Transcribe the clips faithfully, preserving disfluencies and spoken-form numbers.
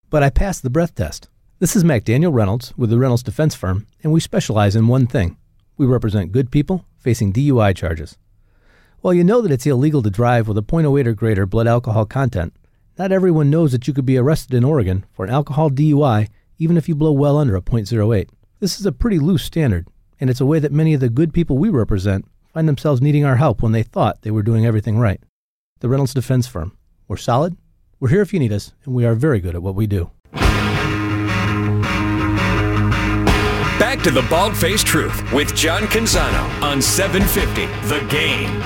but I passed the breath test. This is McDaniel Reynolds with the Reynolds Defense Firm, and we specialize in one thing. We represent good people facing D U I charges. While you know that it's illegal to drive with a point oh eight or greater blood alcohol content, not everyone knows that you could be arrested in Oregon for an alcohol D U I even if you blow well under a point oh eight. This is a pretty loose standard, and it's a way that many of the good people we represent find themselves needing our help when they thought they were doing everything right. The Reynolds Defense Firm. We're solid, we're here if you need us, and we are very good at what we do. Back to the Bald-Faced Truth with John Canzano on seven fifty The Game.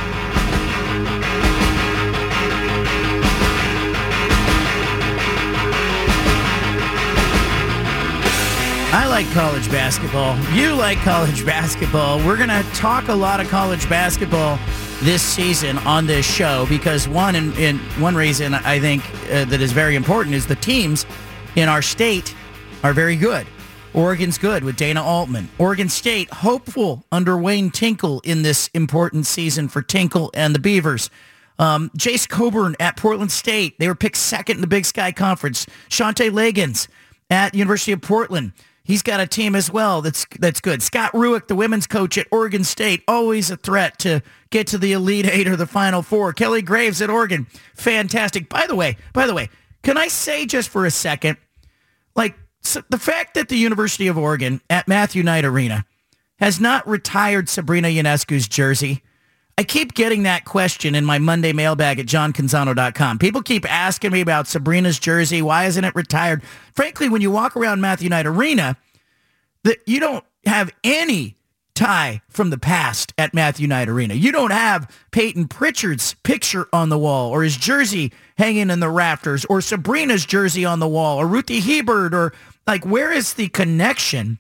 I like college basketball. You like college basketball. We're going to talk a lot of college basketball this season on this show because one and, and one reason I think uh, that is very important is the teams in our state are very good. Oregon's good with Dana Altman. Oregon State hopeful under Wayne Tinkle in this important season for Tinkle and the Beavers. Um, Jace Coburn at Portland State. They were picked second in the Big Sky Conference. Shante Legans at University of Portland. He's got a team as well that's that's good. Scott Ruick, the women's coach at Oregon State, always a threat to get to the Elite Eight or the Final Four. Kelly Graves at Oregon, fantastic. By the way, by the way, can I say just for a second, like so the fact that the University of Oregon at Matthew Knight Arena has not retired Sabrina Ionescu's jersey. I keep getting that question in my Monday mailbag at john canzano dot com. People keep asking me about Sabrina's jersey. Why isn't it retired? Frankly, when you walk around Matthew Knight Arena, that you don't have any tie from the past at Matthew Knight Arena. You don't have Peyton Pritchard's picture on the wall or his jersey hanging in the rafters or Sabrina's jersey on the wall or Ruthie Hebert or like where is the connection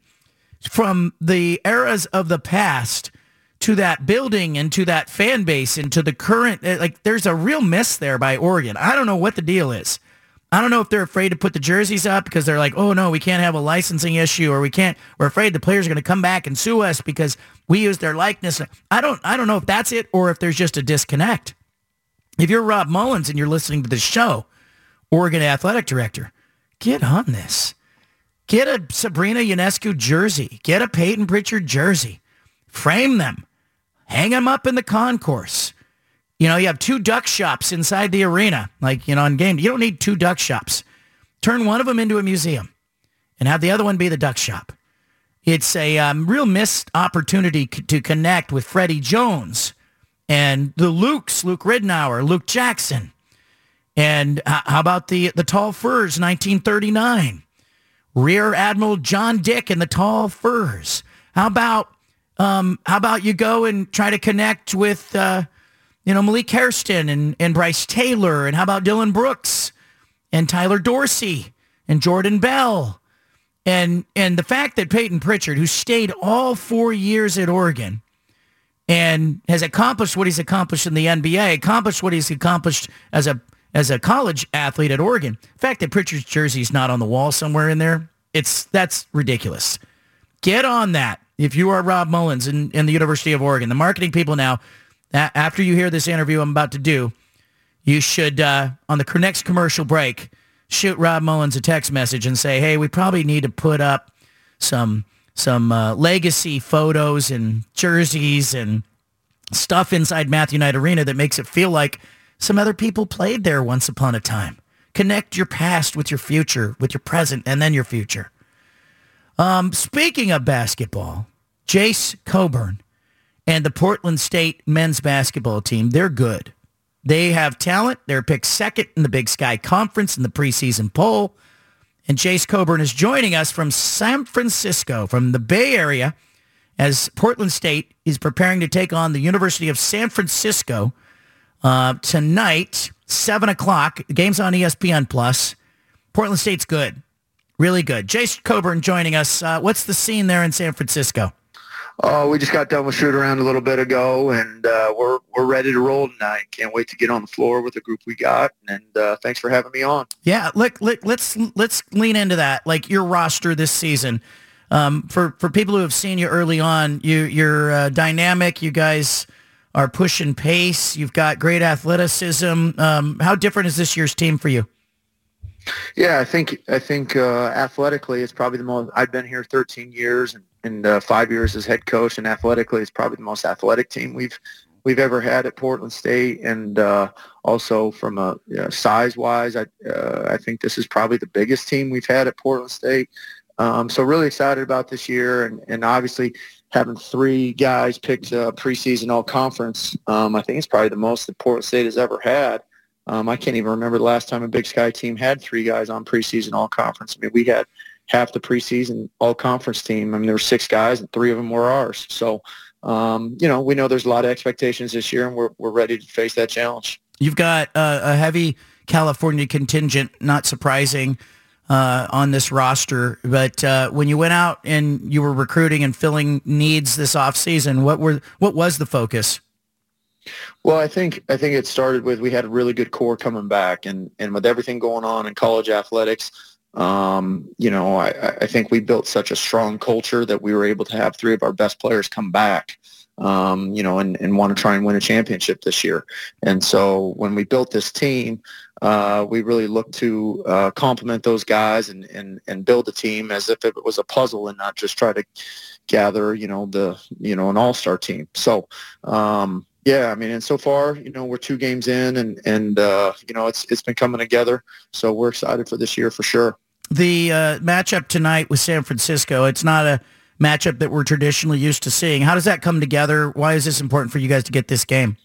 from the eras of the past to that building and to that fan base and to the current, like there's a real miss there by Oregon. I don't know what the deal is. I don't know if they're afraid to put the jerseys up because they're like, oh no, we can't have a licensing issue or we can't, we're afraid the players are going to come back and sue us because we use their likeness. I don't, I don't know if that's it or if there's just a disconnect. If you're Rob Mullins and you're listening to this show, Oregon athletic director, get on this. Get a Sabrina Ionescu jersey. Get a Peyton Pritchard jersey. Frame them. Hang them up in the concourse. You know, you have two duck shops inside the arena, like, you know, on game. You don't need two duck shops. Turn one of them into a museum and have the other one be the duck shop. It's a um, real missed opportunity c- to connect with Freddie Jones and the Lukes, Luke Ridnour, Luke Jackson. And uh, how about the, the Tall Furs, nineteen thirty-nine? Rear Admiral John Dick and the Tall Furs. How about Um, how about you go and try to connect with, uh, you know, Malik Hairston and, and Bryce Taylor, and how about Dylan Brooks and Tyler Dorsey and Jordan Bell, and and the fact that Peyton Pritchard, who stayed all four years at Oregon and has accomplished what he's accomplished in the N B A, accomplished what he's accomplished as a as a college athlete at Oregon. The fact that Pritchard's jersey is not on the wall somewhere in there, it's that's ridiculous. Get on that. If you are Rob Mullins in, in the University of Oregon, the marketing people now, a- after you hear this interview I'm about to do, you should, uh, on the next commercial break, shoot Rob Mullins a text message and say, hey, we probably need to put up some some uh, legacy photos and jerseys and stuff inside Matthew Knight Arena that makes it feel like some other people played there once upon a time. Connect your past with your future, with your present, and then your future. Um, speaking of basketball, Jace Coburn and the Portland State men's basketball team, they're good. They have talent. They're picked second in the Big Sky Conference in the preseason poll. And Jace Coburn is joining us from San Francisco, from the Bay Area, as Portland State is preparing to take on the University of San Francisco uh, tonight, seven o'clock. The game's on E S P N Plus. Portland State's good. Really good. Jace Coburn joining us. Uh, what's the scene there in San Francisco? Oh, we just got done with shoot around a little bit ago, and uh, we're we're ready to roll tonight. Can't wait to get on the floor with the group we got. And uh, thanks for having me on. Yeah, look, look, let's let's lean into that. Like your roster this season. Um, for for people who have seen you early on, you you're uh, dynamic. You guys are pushing pace. You've got great athleticism. Um, how different is this year's team for you? Yeah, I think I think uh, athletically, it's probably the most. I've been here thirteen years and, and uh, five years as head coach, and athletically, it's probably the most athletic team we've we've ever had at Portland State. And uh, also from a you know, size-wise, I uh, I think this is probably the biggest team we've had at Portland State. Um, so really excited about this year, and, and obviously having three guys picked uh, preseason all-conference. Um, I think it's probably the most that Portland State has ever had. Um, I can't even remember the last time a Big Sky team had three guys on preseason all-conference. I mean, we had half the preseason all-conference team. I mean, there were six guys, and three of them were ours. So, um, you know, we know there's a lot of expectations this year, and we're we're ready to face that challenge. You've got uh, a heavy California contingent, not surprising, uh, on this roster. But uh, when you went out and you were recruiting and filling needs this offseason, what were what was the focus? Well, I think I think it started with we had a really good core coming back, and, and with everything going on in college athletics, um, you know, I, I think we built such a strong culture that we were able to have three of our best players come back, um, you know, and, and want to try and win a championship this year. And so when we built this team, uh, we really looked to uh, complement those guys and, and, and build a team as if it was a puzzle and not just try to gather, you know, the you know an all-star team. So. Um, Yeah, I mean, and so far, you know, we're two games in, and and uh, you know, it's it's been coming together. So we're excited for this year for sure. The uh, matchup tonight with San Francisco, it's not a matchup that we're traditionally used to seeing. How does that come together? Why is this important for you guys to get this game?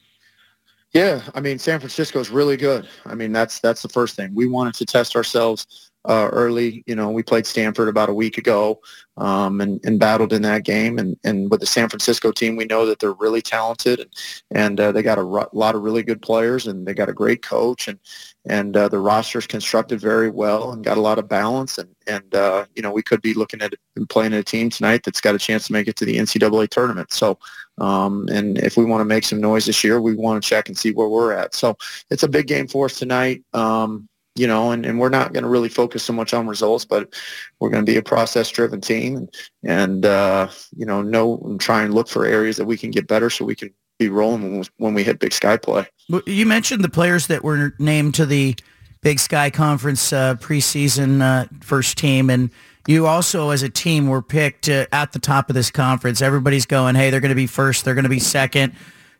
Yeah, I mean, San Francisco is really good. I mean, that's that's the first thing. We wanted to test ourselves uh, early. You know, we played Stanford about a week ago um, and, and battled in that game. And, and with the San Francisco team, we know that they're really talented, and, and uh, they got a ro- lot of really good players, and they got a great coach, and and uh, the roster's constructed very well and got a lot of balance. And, and uh, you know, we could be looking at and playing a team tonight that's got a chance to make it to the N C double A tournament. So, um, and if we want to make some noise this year, we want to check and see where we're at. So it's a big game for us tonight. Um, you know, and, and we're not going to really focus so much on results, but we're going to be a process-driven team, and, and uh, you know, know and try and look for areas that we can get better so we can be rolling when, when we hit Big Sky play. You mentioned the players that were named to the Big Sky Conference uh, preseason uh, first team, and you also, as a team, were picked uh, at the top of this conference. Everybody's going, hey, they're going to be first, they're going to be second.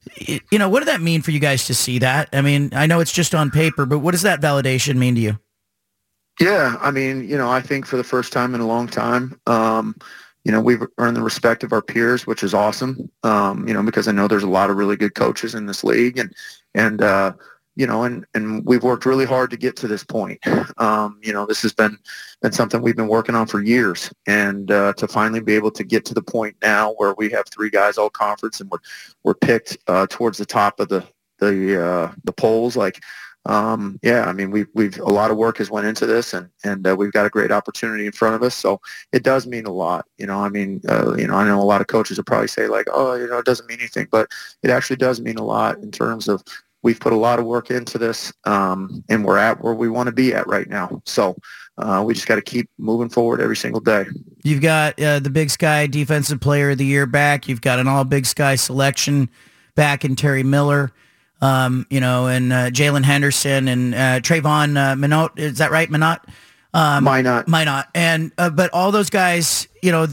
You know, what did that mean for you guys to see that? I mean, I know it's just on paper, but what does that validation mean to you? Yeah, I mean, you know, I think for the first time in a long time, um, you know, we've earned the respect of our peers, which is awesome, um, you know, because I know there's a lot of really good coaches in this league, and, and uh, you know, and, and we've worked really hard to get to this point. Um, you know, this has been, been something we've been working on for years, and uh, to finally be able to get to the point now where we have three guys all conference, and we're, we're picked uh, towards the top of the, the, uh, the polls. Like, um, yeah, I mean, we've, we've, a lot of work has went into this, and, and uh, we've got a great opportunity in front of us. So it does mean a lot. You know, I mean, uh, you know, I know a lot of coaches will probably say like, oh, you know, it doesn't mean anything, but it actually does mean a lot in terms of, we've put a lot of work into this, um, and we're at where we want to be at right now. So uh, we just got to keep moving forward every single day. You've got uh, the Big Sky Defensive Player of the Year back. You've got an All-Big Sky selection back in Terry Miller, um, you know, and uh, Jalen Henderson and uh, Trayvon uh, Minot. Is that right, Minot? Um, Minot. Minot. And, uh, but all those guys, you know,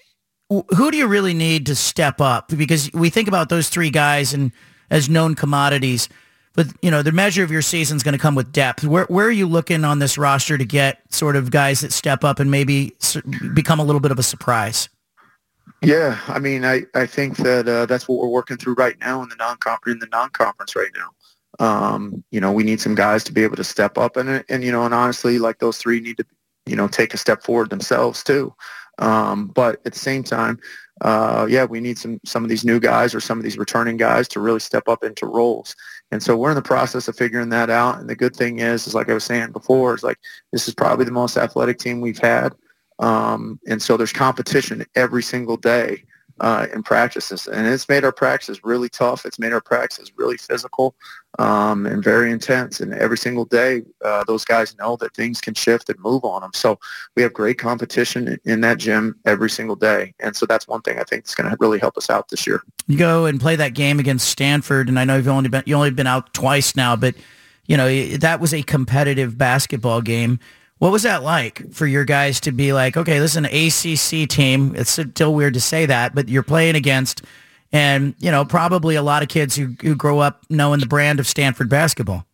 who do you really need to step up? Because we think about those three guys and as known commodities, but you know, the measure of your season is going to come with depth. Where where are you looking on this roster to get sort of guys that step up and maybe become a little bit of a surprise? Yeah, I mean, I, I think that uh, that's what we're working through right now in the non in the non-conference right now. Um, you know, we need some guys to be able to step up, and and you know, and honestly, like those three need to, you know, take a step forward themselves too. Um, but at the same time, uh, yeah, we need some some of these new guys or some of these returning guys to really step up into roles. And so we're in the process of figuring that out. And the good thing is, is like I was saying before, is like this is probably the most athletic team we've had. Um, and so there's competition every single day uh, in practices. And it's made our practices really tough. It's made our practices really physical um, and very intense. And every single day, uh, those guys know that things can shift and move on them. So we have great competition in that gym every single day. And so that's one thing I think is going to really help us out this year. You go and play that game against Stanford, and I know you've only been you only been out twice now, but you know, that was a competitive basketball game. What was that like for your guys to be like, okay, this is an A C C team. It's still weird to say that, but you're playing against, and, you know, probably a lot of kids who, who grow up knowing the brand of Stanford basketball.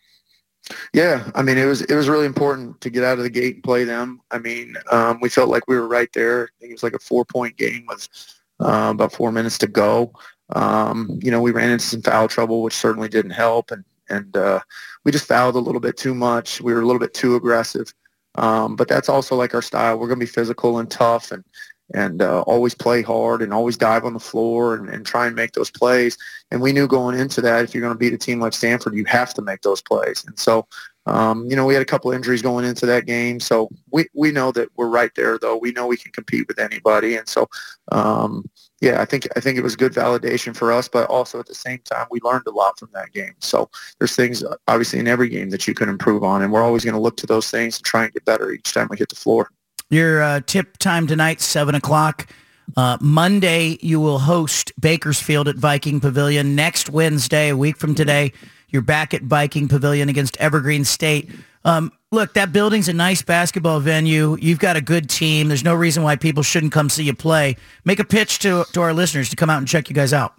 Yeah, I mean, it was it was really important to get out of the gate and play them. I mean, um, we felt like we were right there. I think it was like a four-point game with uh, about four minutes to go. Um, you know, we ran into some foul trouble, which certainly didn't help, and and uh, we just fouled a little bit too much. We were a little bit too aggressive, um, but that's also like our style. We're going to be physical and tough, and and uh, always play hard and always dive on the floor and, and try and make those plays. And we knew going into that, if you're going to beat a team like Stanford, you have to make those plays. And so, um, you know, we had a couple of injuries going into that game. So we, we know that we're right there, though. We know we can compete with anybody. And so, um, yeah, I think I think it was good validation for us, but also at the same time, we learned a lot from that game. So there's things, obviously, in every game that you can improve on, and we're always going to look to those things and try and get better each time we hit the floor. Your uh, tip time tonight, seven o'clock. Uh, Monday, you will host Bakersfield at Viking Pavilion. Next Wednesday, a week from today, you're back at Viking Pavilion against Evergreen State. Um, look, that building's a nice basketball venue. You've got a good team. There's no reason why people shouldn't come see you play. Make a pitch to, to our listeners to come out and check you guys out.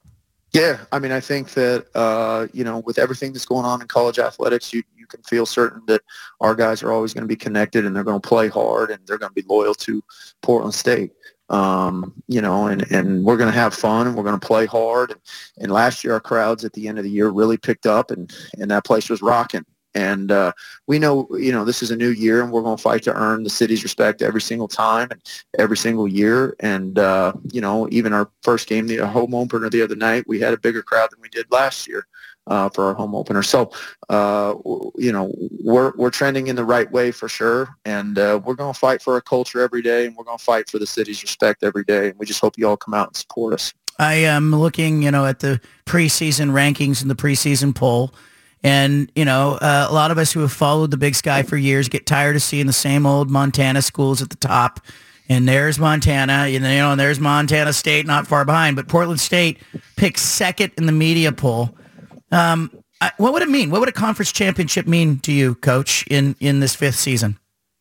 Yeah, I mean, I think that, uh, you know, with everything that's going on in college athletics, you, you can feel certain that our guys are always going to be connected and they're going to play hard and they're going to be loyal to Portland State. Um, you know, and, and we're going to have fun and we're going to play hard. And, and last year, our crowds at the end of the year really picked up and, and that place was rocking. And uh, we know, you know, this is a new year and we're going to fight to earn the city's respect every single time and every single year. And, uh, you know, even our first game, the home opener the other night, we had a bigger crowd than we did last year uh, for our home opener. So, uh, you know, we're we're trending in the right way for sure. And uh, we're going to fight for our culture every day and we're going to fight for the city's respect every day. And we just hope you all come out and support us. I am looking, you know, at the preseason rankings and the preseason poll. And, you know, uh, a lot of us who have followed the Big Sky for years get tired of seeing the same old Montana schools at the top. And there's Montana, and, you know, and there's Montana State not far behind. But Portland State picked second in the media poll. Um, I, what would it mean? What would a conference championship mean to you, Coach, in, in this fifth season?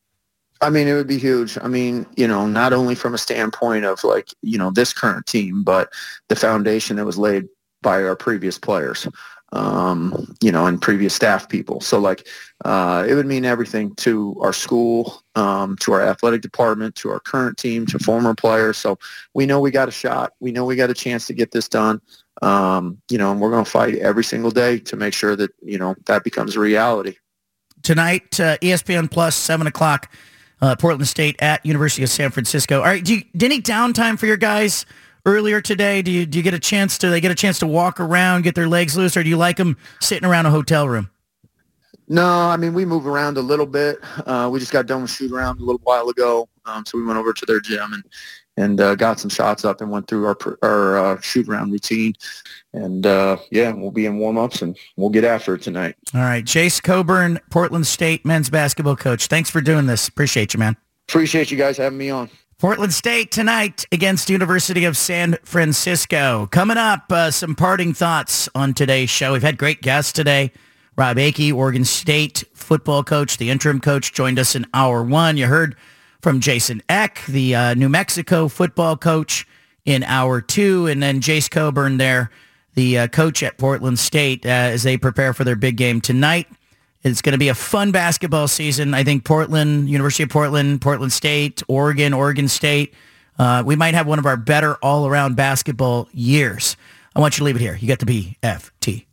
I mean, it would be huge. I mean, you know, not only from a standpoint of, like, you know, this current team, but the foundation that was laid by our previous players. Um, you know, and previous staff people. So, like, uh, it would mean everything to our school, um, to our athletic department, to our current team, to former players. So we know we got a shot. We know we got a chance to get this done. Um, you know, and we're going to fight every single day to make sure that, you know, that becomes a reality. Tonight, uh, E S P N Plus, seven o'clock, uh, Portland State at University of San Francisco. All right, do you, did any downtime for your guys earlier today? Do you do you get a chance to they get a chance to walk around, get their legs loose, or do you like them sitting around a hotel room? No, I mean, we move around a little bit. Uh, we just got done with shoot around a little while ago, um, so we went over to their gym and and uh, got some shots up and went through our our uh, shoot around routine. And uh, yeah, we'll be in warm ups and we'll get after it tonight. All right, Jace Coburn, Portland State men's basketball coach. Thanks for doing this. Appreciate you, man. Appreciate you guys having me on. Portland State tonight against University of San Francisco. Coming up, uh, some parting thoughts on today's show. We've had great guests today. Rob Akey, Oregon State football coach, the interim coach, joined us in hour one. You heard from Jason Eck, the uh, New Mexico football coach, in hour two. And then Jace Coburn there, the uh, coach at Portland State, uh, as they prepare for their big game tonight. It's going to be a fun basketball season. I think Portland, University of Portland, Portland State, Oregon, Oregon State, uh, we might have one of our better all-around basketball years. I want you to leave it here. You got the B F T.